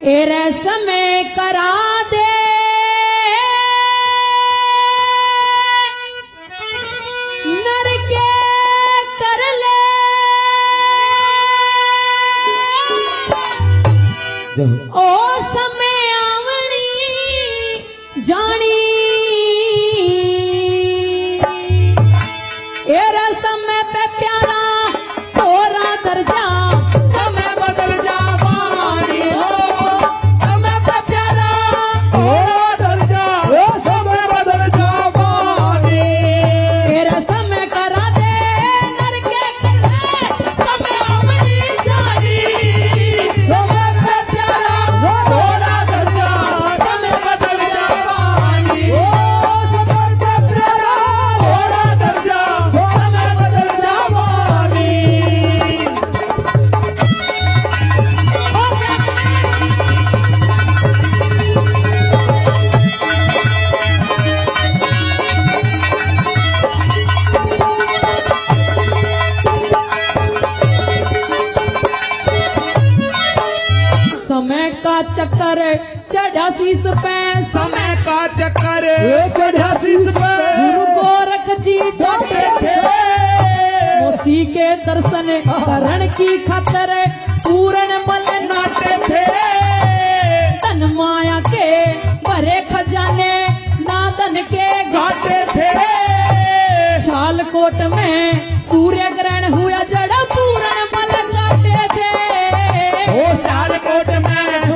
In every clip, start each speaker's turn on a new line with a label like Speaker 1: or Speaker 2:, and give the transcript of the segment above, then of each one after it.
Speaker 1: एरे समय करा दे नर के कर ले ओ समय आवनी जानी एरे समय पे प्यारा तोरा दर्जा चक्कर चढ़ा शीस पे
Speaker 2: समय का चक्कर चढ़ा शीस पे
Speaker 1: गुरु गोरख जी डटे थे मोसी के दर्शन करण की खातर पूर्ण बल नाटे थे तन माया के भरे खजाने नादन के घाटे थे शालकोट में सूर्य ग्रहण हुआ जड़ा पूर्ण बल काटे थे
Speaker 2: ओ शालकोट में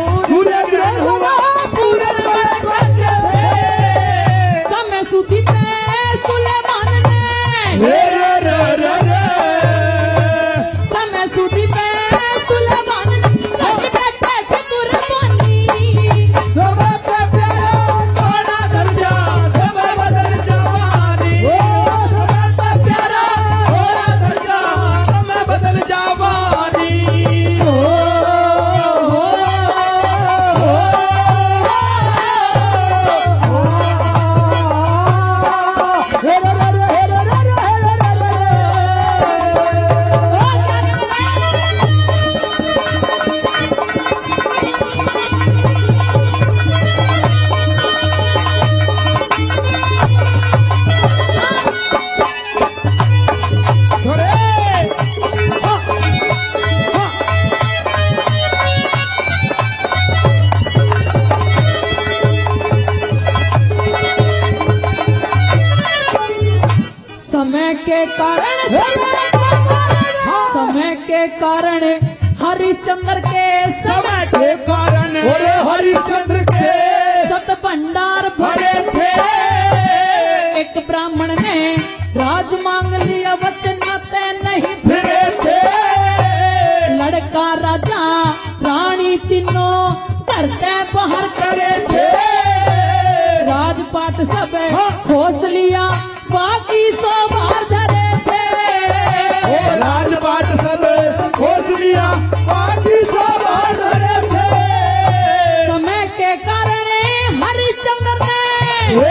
Speaker 1: समय के कारण हरिश्चंद्र के
Speaker 2: समय के कारण हरिश्चंद्र के
Speaker 1: सत भंडार भरे थे एक ब्राह्मण ने राज मांग लिया वचन आते नहीं
Speaker 2: फिरे थे
Speaker 1: लड़का राजा रानी तीनों करते बाहर करे थे राजपाट सब खोस लिया बाकी सो बाहर धरे थे
Speaker 2: राजपाट सब खोस लिया बाकी सब धरे थे
Speaker 1: समय के कारण हरिश्चंद्र ने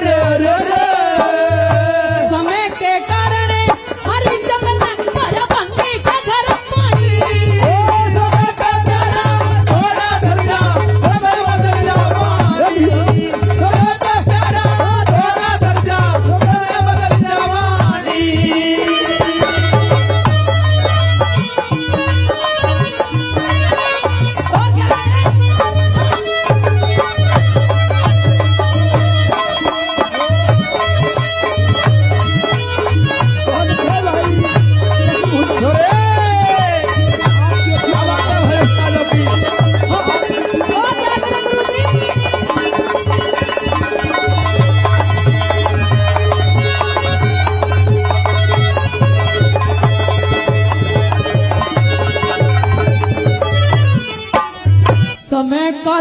Speaker 1: समय के कारण हरिश्चंद्र ने भरा भंगी का घर पानी
Speaker 2: समय का प्यारा थोड़ा दर्जा समय बदल जावानी समय का प्यारा थोड़ा दर्जा समय बदल जावानी
Speaker 1: समय का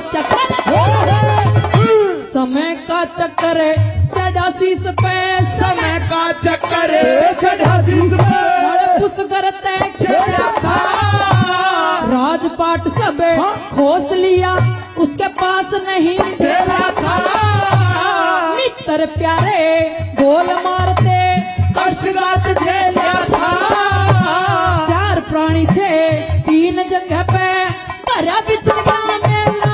Speaker 1: चक्कर चढ़ा शीस पे
Speaker 2: समय का चक्कर चढ़ा शीस पे
Speaker 1: पुस करते
Speaker 2: खेला था
Speaker 1: राजपाट सब खोस लिया उसके पास नहीं
Speaker 2: खेला था
Speaker 1: मित्र प्यारे गोल मारते
Speaker 2: कष्टगात झेला था
Speaker 1: चार प्राणी थे तीन जगह पे भरा बिछड़ा मेला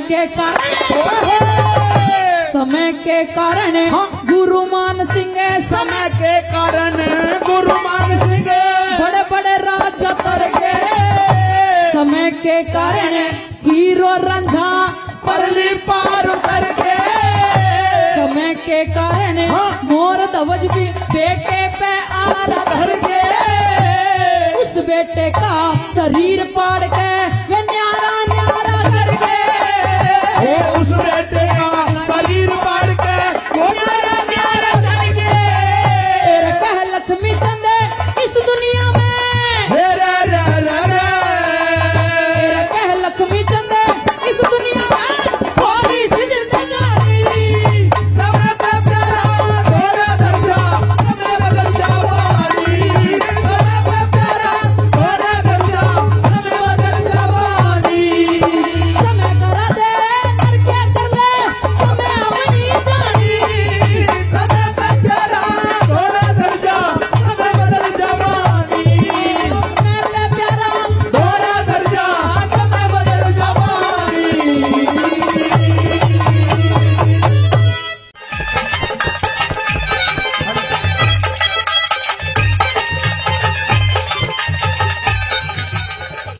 Speaker 1: के कारण समय के कारण
Speaker 2: हाँ।
Speaker 1: गुरु मान सिंह
Speaker 2: समय के कारण गुरु मान सिंह
Speaker 1: बड़े बड़े राजा तर गए समय के कारण हीरो रंझा
Speaker 2: परली पार उतर के
Speaker 1: समय के कारण
Speaker 2: हाँ।
Speaker 1: मोर ध्वज भी बेटे पे आला धर के उस बेटे का शरीर पाड़ के